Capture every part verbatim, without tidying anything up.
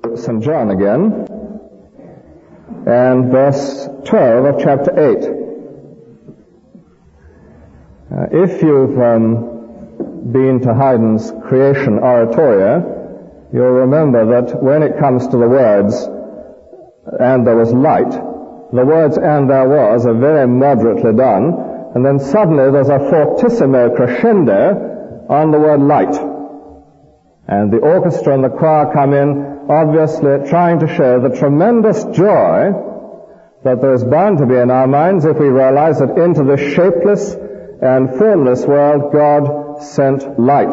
Saint John again, and verse twelve of chapter eight. Uh, if you've um, been to Haydn's Creation Oratorio, you'll remember that when it comes to the words, and there was light, the words and there was are very moderately done, and then suddenly there's a fortissimo crescendo on the word light. And the orchestra and the choir come in, obviously trying to show the tremendous joy that there is bound to be in our minds if we realize that into this shapeless and formless world God sent light.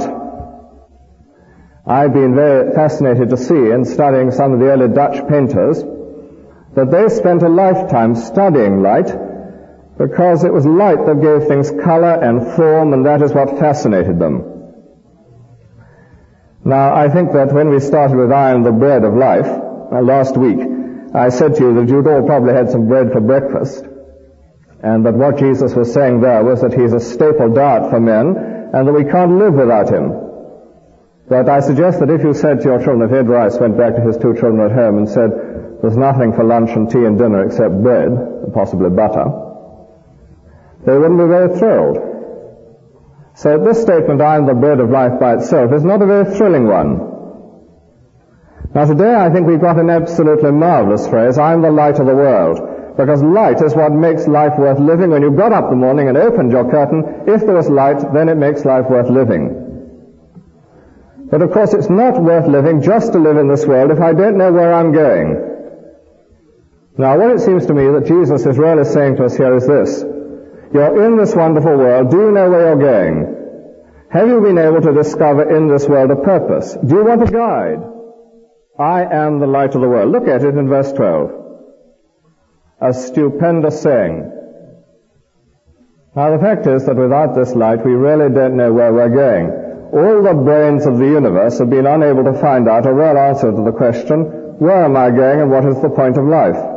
I've been very fascinated to see in studying some of the early Dutch painters that they spent a lifetime studying light because it was light that gave things color and form, and that is what fascinated them. Now, I think that when we started with I am the bread of life, uh, last week, I said to you that you'd all probably had some bread for breakfast, and that what Jesus was saying there was that he's a staple diet for men, and that we can't live without him. But I suggest that if you said to your children, if Ed Rice went back to his two children at home and said, there's nothing for lunch and tea and dinner except bread, and possibly butter, they wouldn't be very thrilled. So this statement, I am the bread of life by itself, is not a very thrilling one. Now today I think we've got an absolutely marvelous phrase, I am the light of the world, because light is what makes life worth living. When you got up in the morning and opened your curtain, if there was light, then it makes life worth living. But of course it's not worth living just to live in this world if I don't know where I'm going. Now what it seems to me that Jesus is really saying to us here is this: you're in this wonderful world. Do you know where you're going? Have you been able to discover in this world a purpose? Do you want a guide? I am the light of the world. Look at it in verse twelve. A stupendous saying. Now the fact is that without this light we really don't know where we're going. All the brains of the universe have been unable to find out a real answer to the question, where am I going and what is the point of life?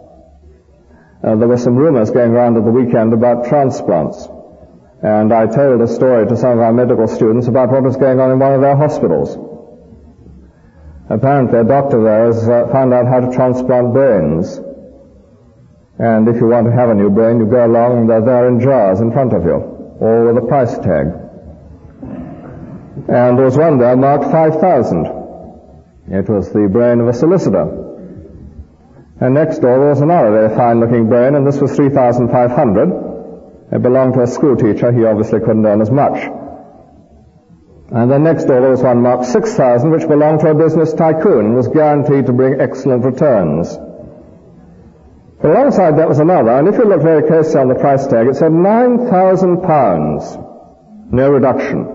Uh, there were some rumors going around at the weekend about transplants, and I told a story to some of our medical students about what was going on in one of their hospitals. Apparently a doctor there has uh, found out how to transplant brains, and if you want to have a new brain, you go along and they're there in jars in front of you, all with a price tag. And there was one there marked five thousand. It was the brain of a solicitor. And next door there was another very fine-looking brain, and this was three thousand five hundred. It belonged to a school teacher. He obviously couldn't earn as much. And then next door there was one marked six thousand, which belonged to a business tycoon and was guaranteed to bring excellent returns. But alongside that was another, and if you look very closely on the price tag, it said nine thousand pounds. No reduction.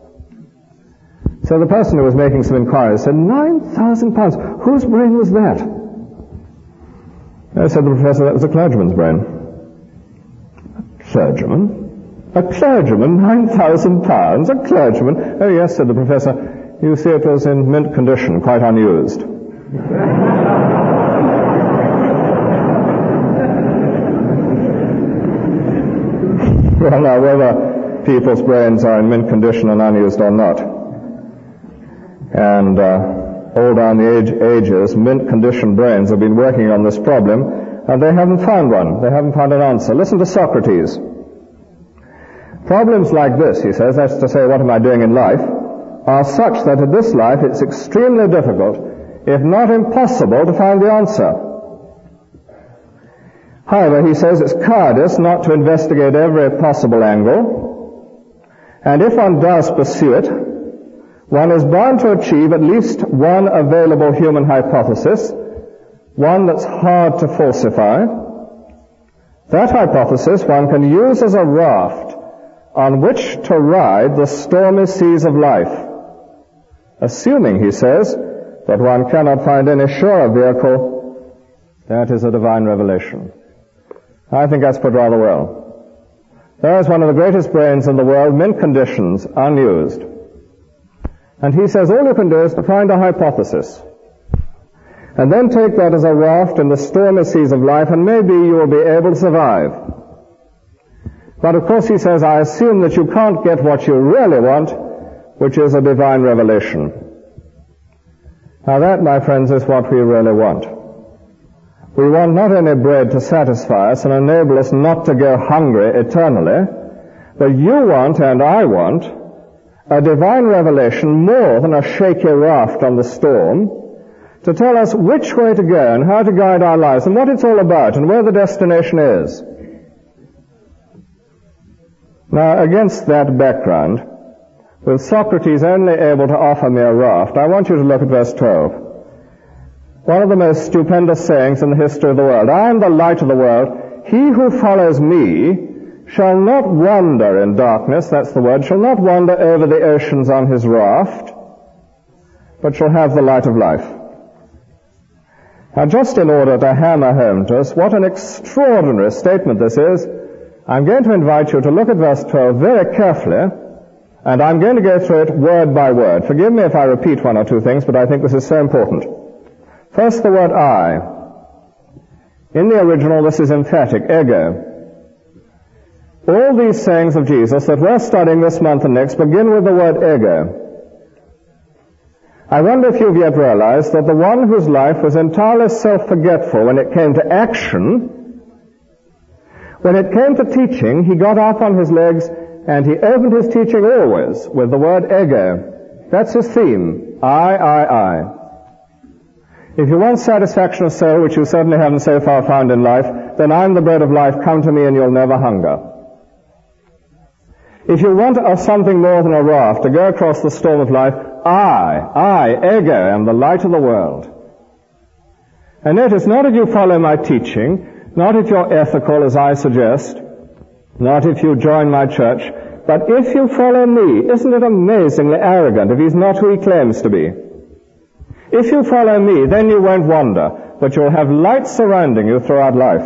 So the person who was making some inquiries said, nine thousand pounds? Whose brain was that? I said to the professor, that was a clergyman's brain. A clergyman? A clergyman? Nine thousand pounds? A clergyman? Oh yes, said the professor. You see, it was in mint condition, quite unused. Well, now, whether people's brains are in mint condition and unused or not, and uh, all down the age, ages, mint-conditioned brains have been working on this problem, and they haven't found one. They haven't found an answer. Listen to Socrates. Problems like this, he says, that's to say, what am I doing in life, are such that in this life it's extremely difficult, if not impossible, to find the answer. However, he says it's cowardice not to investigate every possible angle, and if one does pursue it, one is bound to achieve at least one available human hypothesis, one that's hard to falsify. That hypothesis one can use as a raft on which to ride the stormy seas of life, assuming, he says, that one cannot find any surer vehicle. That is a divine revelation. I think that's put rather well. There is one of the greatest brains in the world, mint conditions, unused. And he says all you can do is to find a hypothesis, and then take that as a raft in the stormy seas of life, and maybe you will be able to survive. But of course, he says, I assume that you can't get what you really want, which is a divine revelation. Now that, my friends, is what we really want. We want not only bread to satisfy us and enable us not to go hungry eternally, but you want, and I want, a divine revelation more than a shaky raft on the storm, to tell us which way to go and how to guide our lives and what it's all about and where the destination is. Now, against that background, with Socrates only able to offer me a raft, I want you to look at verse twelve. One of the most stupendous sayings in the history of the world. I am the light of the world. He who follows me shall not wander in darkness, that's the word, shall not wander over the oceans on his raft, but shall have the light of life. Now, just in order to hammer home to us what an extraordinary statement this is, I'm going to invite you to look at verse twelve very carefully, and I'm going to go through it word by word. Forgive me if I repeat one or two things, but I think this is so important. First, the word I. In the original, this is emphatic, ego. All these sayings of Jesus that we're studying this month and next begin with the word ego. I wonder if you've yet realized that the one whose life was entirely self-forgetful when it came to action, when it came to teaching, he got up on his legs and he opened his teaching always with the word ego. That's his theme. I, I, I. If you want satisfaction of soul, which you certainly haven't so far found in life, then I'm the bread of life. Come to me and you'll never hunger. If you want a something more than a raft to go across the storm of life, I, I, ego, am the light of the world. And notice, not if you follow my teaching, not if you're ethical as I suggest, not if you join my church, but if you follow me. Isn't it amazingly arrogant if he's not who he claims to be? If you follow me, then you won't wander, but you'll have light surrounding you throughout life.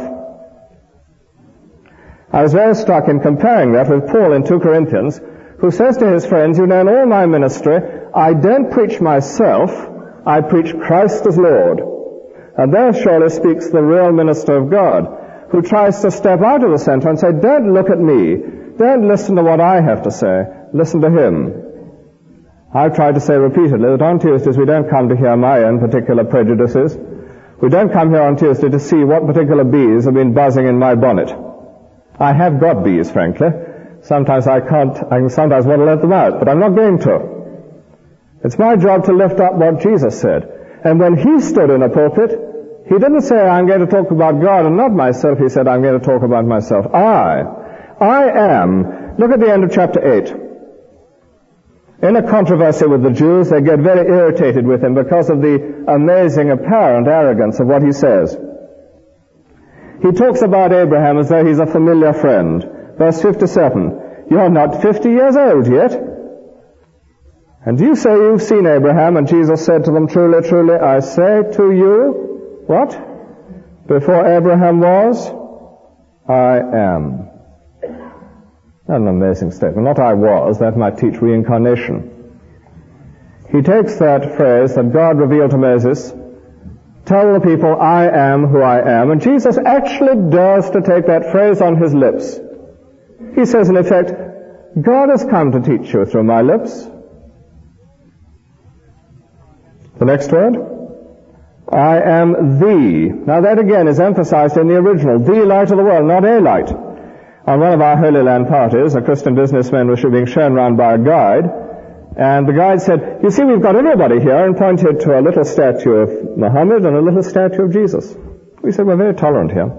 I was very struck in comparing that with Paul in two Corinthians, who says to his friends, you know, in all my ministry, I don't preach myself, I preach Christ as Lord. And there surely speaks the real minister of God, who tries to step out of the center and say, don't look at me, don't listen to what I have to say, listen to him. I've tried to say repeatedly that on Tuesdays we don't come to hear my own particular prejudices. We don't come here on Tuesday to see what particular bees have been buzzing in my bonnet. I have got bees, frankly. Sometimes I can't, I sometimes want to let them out, but I'm not going to. It's my job to lift up what Jesus said. And when he stood in a pulpit, he didn't say, I'm going to talk about God and not myself. He said, I'm going to talk about myself. I, I am. Look at the end of chapter eight. In a controversy with the Jews, they get very irritated with him because of the amazing apparent arrogance of what he says. He talks about Abraham as though he's a familiar friend. Verse fifty-seven, you're not fifty years old yet. And you say you've seen Abraham, and Jesus said to them, truly, truly, I say to you, what? Before Abraham was, I am. An amazing statement. Not I was, that might teach reincarnation. He takes that phrase that God revealed to Moses, tell the people, I am who I am, and Jesus actually dares to take that phrase on his lips. He says, in effect, God has come to teach you through my lips. The next word, I am the. Now that again is emphasized in the original, the light of the world, not a light. On one of our Holy Land parties, a Christian businessman was being shown round by a guide, and the guide said, you see, we've got everybody here, and pointed to a little statue of Muhammad and a little statue of Jesus. We said, we're very tolerant here.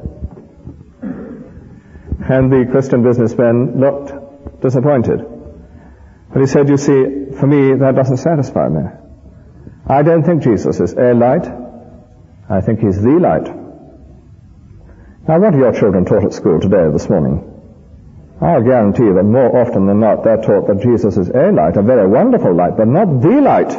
And the Christian businessman looked disappointed. But he said, you see, for me, that doesn't satisfy me. I don't think Jesus is a light. I think he's the light. Now, what are your children taught at school today, this morning? I'll guarantee that more often than not they're taught that Jesus is a light, a very wonderful light, but not the light.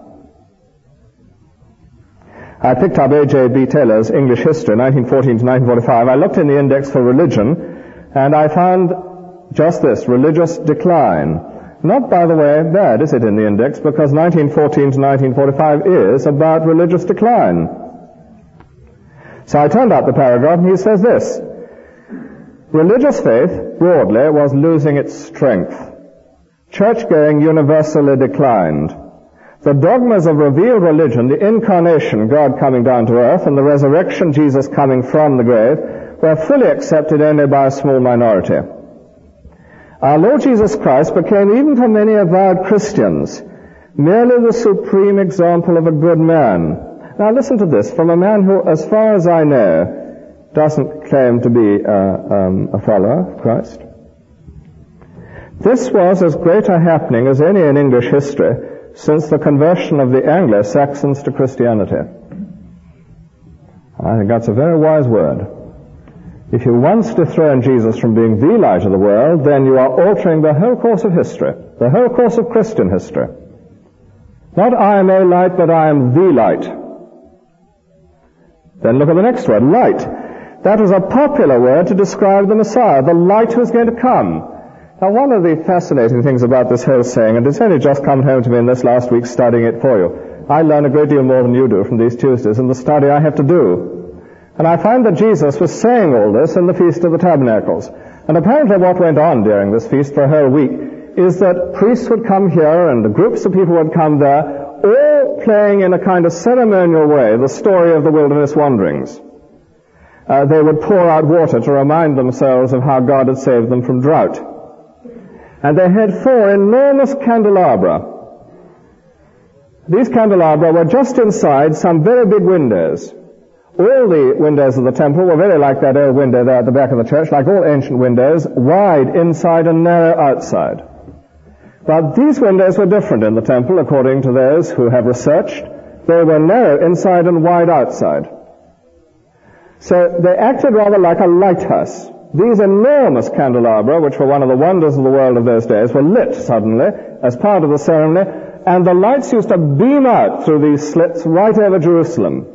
I picked up A J B Taylor's English History, nineteen fourteen to nineteen forty-five. I looked in the index for religion, and I found just this, religious decline. Not, by the way, bad, is it, in the index, because nineteen fourteen to nineteen forty-five is about religious decline. So I turned out the paragraph, and he says this, religious faith, broadly, was losing its strength. Church-going universally declined. The dogmas of revealed religion, the incarnation, God coming down to earth, and the resurrection, Jesus coming from the grave, were fully accepted only by a small minority. Our Lord Jesus Christ became, even for many avowed Christians, merely the supreme example of a good man. Now listen to this, from a man who, as far as I know, doesn't claim to be uh, um, a follower of Christ. This was as great a happening as any in English history since the conversion of the Anglo-Saxons to Christianity. I think that's a very wise word. If you once dethrone Jesus from being the light of the world, then you are altering the whole course of history, the whole course of Christian history. Not I am a light, but I am the light. Then look at the next word, light. That was a popular word to describe the Messiah, the light who is going to come. Now, one of the fascinating things about this whole saying, and it's only just come home to me in this last week studying it for you, I learn a great deal more than you do from these Tuesdays in the study I have to do. And I find that Jesus was saying all this in the Feast of the Tabernacles. And apparently what went on during this feast for a whole week is that priests would come here and groups of people would come there, all playing in a kind of ceremonial way the story of the wilderness wanderings. Uh, they would pour out water to remind themselves of how God had saved them from drought. And they had four enormous candelabra. These candelabra were just inside some very big windows. All the windows of the temple were very like that old window there at the back of the church, like all ancient windows, wide inside and narrow outside. But these windows were different in the temple, according to those who have researched. They were narrow inside and wide outside. So they acted rather like a lighthouse. These enormous candelabra, which were one of the wonders of the world of those days, were lit suddenly as part of the ceremony, and the lights used to beam out through these slits right over Jerusalem.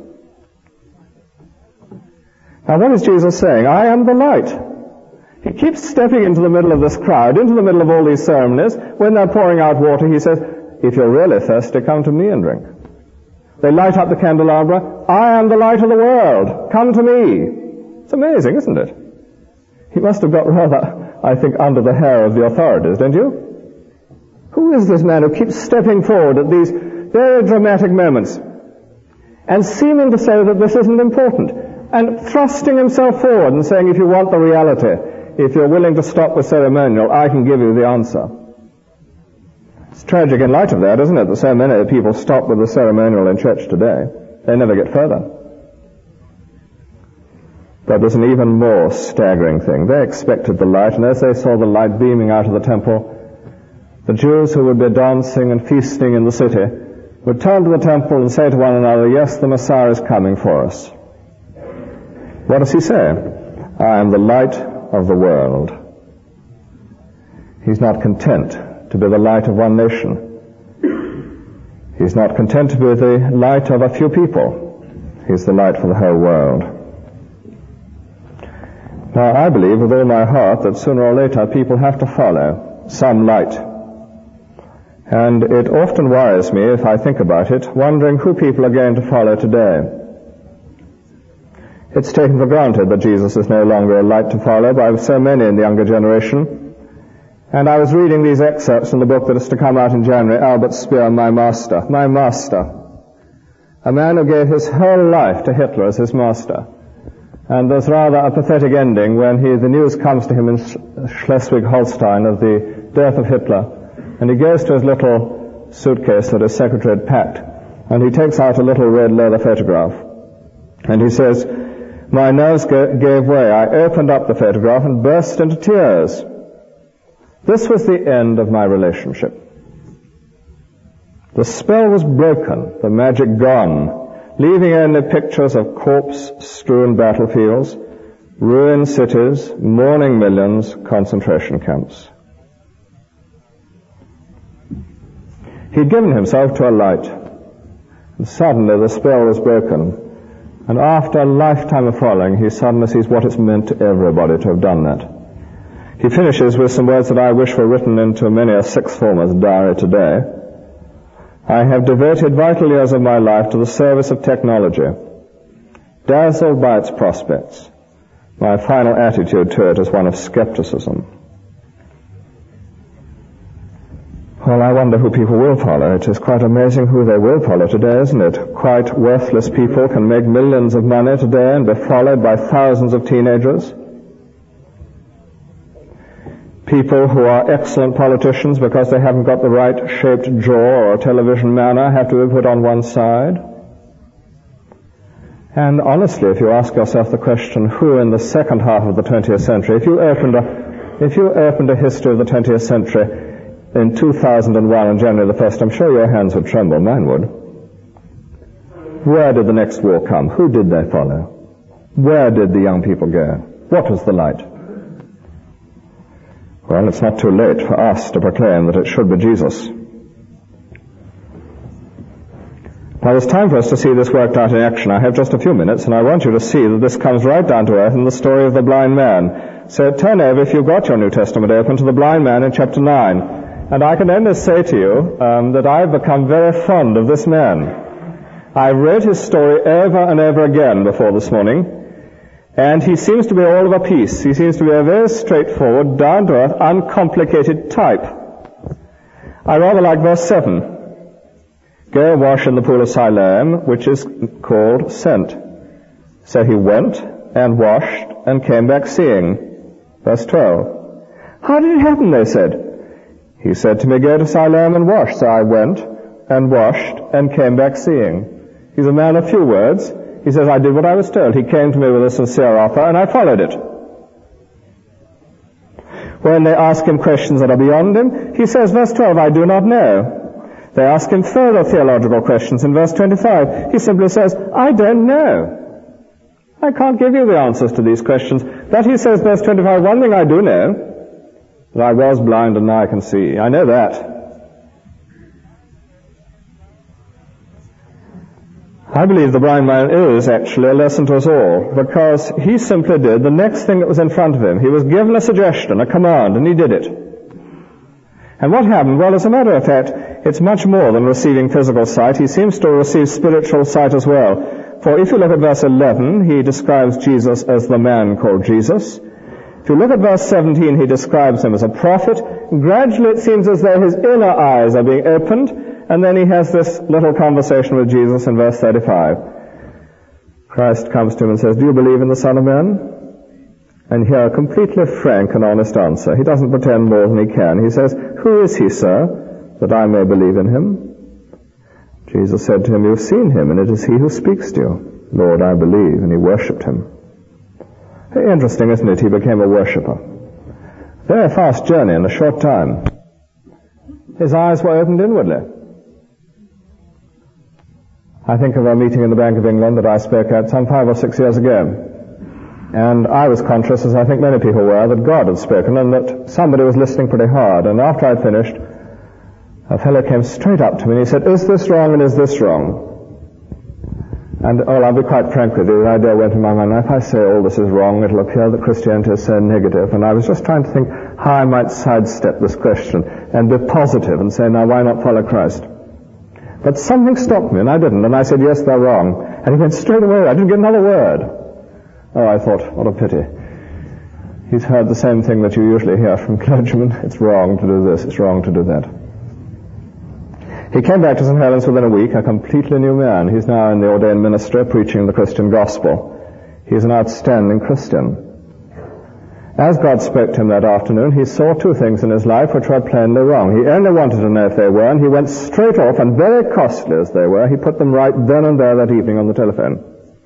Now what is Jesus saying? I am the light. He keeps stepping into the middle of this crowd, into the middle of all these ceremonies. When they're pouring out water, he says, if you're really thirsty, come to me and drink. They light up the candelabra. I am the light of the world. Come to me. It's amazing, isn't it? He must have got rather, I think, under the hair of the authorities, don't you? Who is this man who keeps stepping forward at these very dramatic moments and seeming to say that this isn't important and thrusting himself forward and saying, if you want the reality, if you're willing to stop with ceremonial, I can give you the answer. It's tragic in light of that, isn't it, that so many people stop with the ceremonial in church today. They never get further. But there's an even more staggering thing. They expected the light, and as they saw the light beaming out of the temple, the Jews who would be dancing and feasting in the city would turn to the temple and say to one another, yes, the Messiah is coming for us. What does he say? I am the light of the world. He's not content to be the light of one nation. He's not content to be the light of a few people. He's the light for the whole world. Now, I believe with all my heart that sooner or later people have to follow some light. And it often worries me, if I think about it, wondering who people are going to follow today. It's taken for granted that Jesus is no longer a light to follow by so many in the younger generation. And I was reading these excerpts in the book that is to come out in January, Albert Speer, My Master. My Master. A man who gave his whole life to Hitler as his master. And there's rather a pathetic ending when he, the news comes to him in Schleswig-Holstein of the death of Hitler. And he goes to his little suitcase that his secretary had packed. And he takes out a little red leather photograph. And he says, my nerves gave way. I opened up the photograph and burst into tears. This was the end of my relationship. The spell was broken, the magic gone, leaving only pictures of corpse-strewn battlefields, ruined cities, mourning millions, concentration camps. He'd given himself to a light, and suddenly the spell was broken, and after a lifetime of following, he suddenly sees what it's meant to everybody to have done that. He finishes with some words that I wish were written into many a sixth former's diary today. I have devoted vital years of my life to the service of technology. Dazzled by its prospects, my final attitude to it is one of skepticism. Well, I wonder who people will follow. It is quite amazing who they will follow today, isn't it? Quite worthless people can make millions of money today and be followed by thousands of teenagers. People who are excellent politicians because they haven't got the right shaped jaw or television manner have to be put on one side. And honestly, if you ask yourself the question, who in the second half of the twentieth century, if you opened a, if you opened a history of the twentieth century in two thousand one on January the first, I'm sure your hands would tremble, mine would. Where did the next war come? Who did they follow? Where did the young people go? What was the light? Well, it's not too late for us to proclaim that it should be Jesus. Now, it's time for us to see this worked out in action. I have just a few minutes, and I want you to see that this comes right down to earth in the story of the blind man. So turn over, if you've got your New Testament open, to the blind man in chapter nine. And I can only say to you um, that I've become very fond of this man. I read his story over and over again before this morning. And he seems to be all of a piece. He seems to be a very straightforward, down-to-earth, uncomplicated type. I rather like verse seven. Go wash in the pool of Siloam, which is called sent. So he went and washed and came back seeing. Verse twelve. How did it happen, they said. He said to me, go to Siloam and wash. So I went and washed and came back seeing. He's a man of few words. He says, I did what I was told. He came to me with a sincere offer, and I followed it. When they ask him questions that are beyond him, he says, verse twelve, I do not know. They ask him further theological questions in verse twenty-five. He simply says, I don't know. I can't give you the answers to these questions. But he says, verse twenty-five, one thing I do know, that I was blind and now I can see. I know that. I believe the blind man is actually a lesson to us all, because he simply did the next thing that was in front of him. He was given a suggestion, a command, and he did it. And what happened? Well, as a matter of fact, it's much more than receiving physical sight. He seems to receive spiritual sight as well. For if you look at verse eleven, he describes Jesus as the man called Jesus. If you look at verse seventeen, he describes him as a prophet. Gradually it seems as though his inner eyes are being opened, and then he has this little conversation with Jesus in verse thirty-five. Christ comes to him and says, do you believe in the Son of Man? And here a completely frank and honest answer. He doesn't pretend more than he can. He says, who is he, sir, that I may believe in him? Jesus said to him, you've seen him, and it is he who speaks to you. Lord, I believe. And he worshipped him. Very interesting, isn't it? He became a worshipper. Very fast journey in a short time. His eyes were opened inwardly. I think of a meeting in the Bank of England that I spoke at some five or six years ago. And I was conscious, as I think many people were, that God had spoken and that somebody was listening pretty hard. And after I'd finished, a fellow came straight up to me and he said, is this wrong and is this wrong? And, oh, I'll be quite frank with you, the idea went in my mind, if I say all this is wrong, it'll appear that Christianity is so negative. And I was just trying to think how I might sidestep this question and be positive and say, now why not follow Christ? But something stopped me, and I didn't. And I said, yes, they're wrong. And he went straight away. I didn't get another word. Oh, I thought, what a pity. He's heard the same thing that you usually hear from clergymen. It's wrong to do this. It's wrong to do that. He came back to Saint Helens within a week, a completely new man. He's now in the ordained ministry preaching the Christian gospel. He's an outstanding Christian. As God spoke to him that afternoon, he saw two things in his life which were plainly wrong. He only wanted to know if they were, and he went straight off, and very costly as they were, he put them right then and there that evening on the telephone.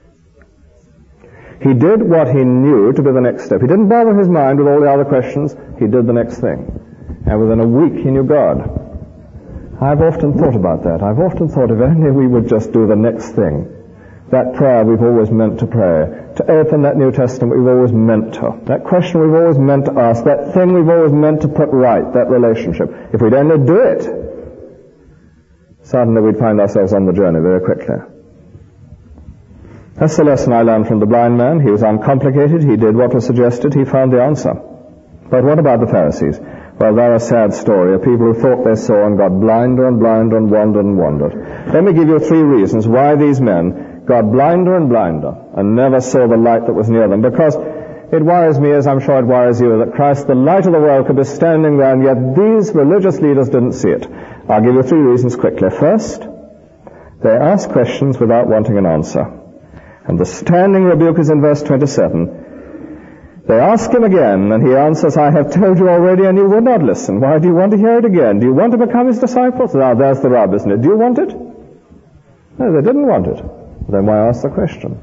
He did what he knew to be the next step. He didn't bother his mind with all the other questions. He did the next thing. And within a week he knew God. I've often thought about that. I've often thought if only we would just do the next thing. That prayer we've always meant to pray. To open that New Testament we've always meant to. That question we've always meant to ask. That thing we've always meant to put right. That relationship. If we'd only do it, suddenly we'd find ourselves on the journey very quickly. That's the lesson I learned from the blind man. He was uncomplicated. He did what was suggested. He found the answer. But what about the Pharisees? Well, they're a sad story of people who thought they saw and got blinder and blinder and wandered and wandered. Let me give you three reasons why these men got blinder and blinder and never saw the light that was near them. Because it worries me, as I'm sure it worries you, that Christ, the light of the world, could be standing there, and yet these religious leaders didn't see it. I'll give you three reasons quickly. First, they ask questions without wanting an answer. And the standing rebuke is in verse twenty-seven. They ask him again, and he answers, I have told you already, and you would not listen. Why do you want to hear it again? Do you want to become his disciples? Now, there's the rub, isn't it? Do you want it? No, they didn't want it. Then why ask the question?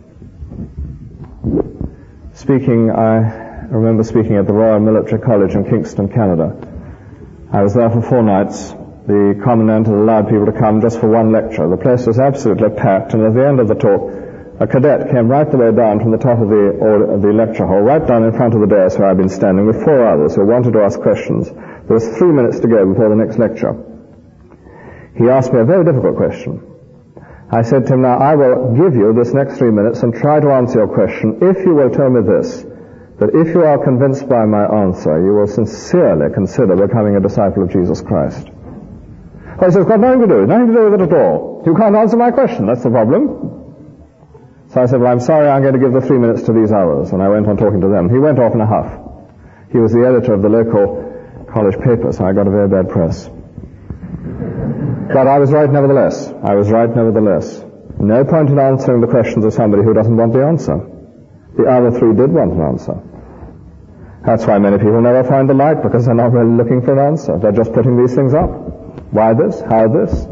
Speaking, I remember speaking at the Royal Military College in Kingston, Canada. I was there for four nights. The Commandant had allowed people to come just for one lecture. The place was absolutely packed, and at the end of the talk, a cadet came right the way down from the top of the, or, the lecture hall, right down in front of the dais where I'd been standing with four others who wanted to ask questions. There was three minutes to go before the next lecture. He asked me a very difficult question. I said to him, now I will give you this next three minutes and try to answer your question if you will tell me this, that if you are convinced by my answer, you will sincerely consider becoming a disciple of Jesus Christ. Well, he says, it's got nothing to do, nothing to do with it at all. You can't answer my question, that's the problem. So I said, well, I'm sorry, I'm going to give the three minutes to these others. And I went on talking to them. He went off in a huff. He was the editor of the local college paper, so I got a very bad press. But I was right nevertheless. I was right nevertheless. No point in answering the questions of somebody who doesn't want the answer. The other three did want an answer. That's why many people never find the light, because they're not really looking for an answer. They're just putting these things up. Why this? How this?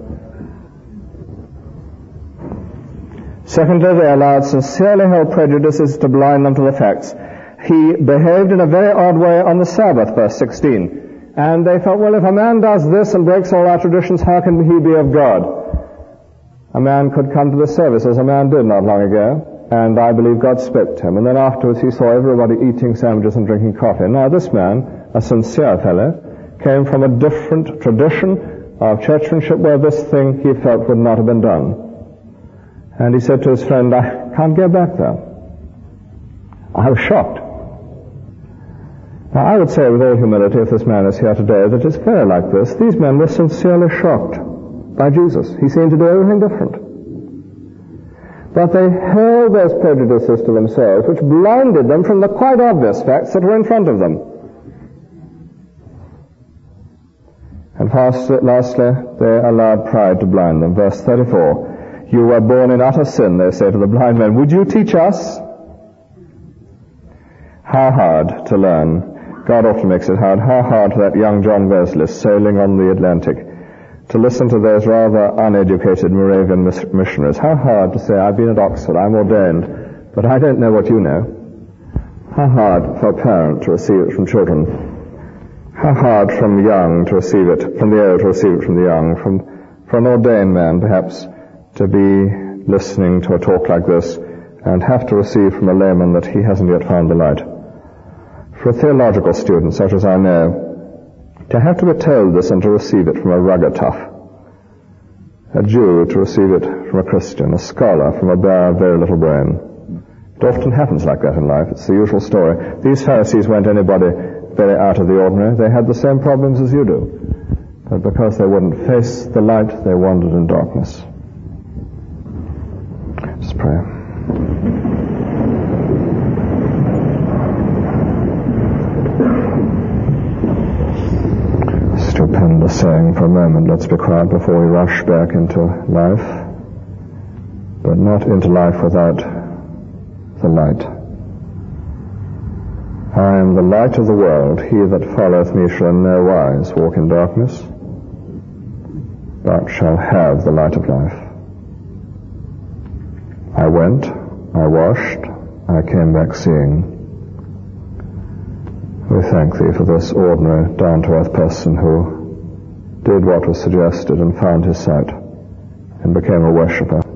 Secondly, they allowed sincerely held prejudices to blind them to the facts. He behaved in a very odd way on the Sabbath, verse sixteen. And they thought, well, if a man does this and breaks all our traditions, how can he be of God? A man could come to the service, as a man did not long ago, and I believe God spoke to him. And then afterwards he saw everybody eating sandwiches and drinking coffee. Now this man, a sincere fellow, came from a different tradition of churchmanship where this thing he felt would not have been done. And he said to his friend, I can't go back there. I was shocked. Now I would say with all humility, if this man is here today, that it's very like this. These men were sincerely shocked by Jesus. He seemed to do everything different. But they held those prejudices to themselves, which blinded them from the quite obvious facts that were in front of them. And lastly, they allowed pride to blind them. Verse thirty-four. You were born in utter sin, they say to the blind men. Would you teach us? How hard to learn. God often makes it hard. How hard for that young John Wesley sailing on the Atlantic to listen to those rather uneducated Moravian missionaries. How hard to say, I've been at Oxford, I'm ordained, but I don't know what you know. How hard for a parent to receive it from children. How hard from the young to receive it, from the old to receive it from the young, from, for an ordained man perhaps, to be listening to a talk like this and have to receive from a layman that he hasn't yet found the light. For a theological student, such as I know, to have to be told this and to receive it from a rugged tough, a Jew to receive it from a Christian, a scholar from a bare, very little brain. It often happens like that in life. It's the usual story. These Pharisees weren't anybody very out of the ordinary. They had the same problems as you do. But because they wouldn't face the light, they wandered in darkness. Let's pray. Stupendous saying for a moment. Let's be quiet before we rush back into life, but not into life without the light. I am the light of the world. He that followeth me shall in no wise walk in darkness, but shall have the light of life. I went, I washed, I came back seeing. We thank Thee for this ordinary, down-to-earth person who did what was suggested and found his sight and became a worshipper.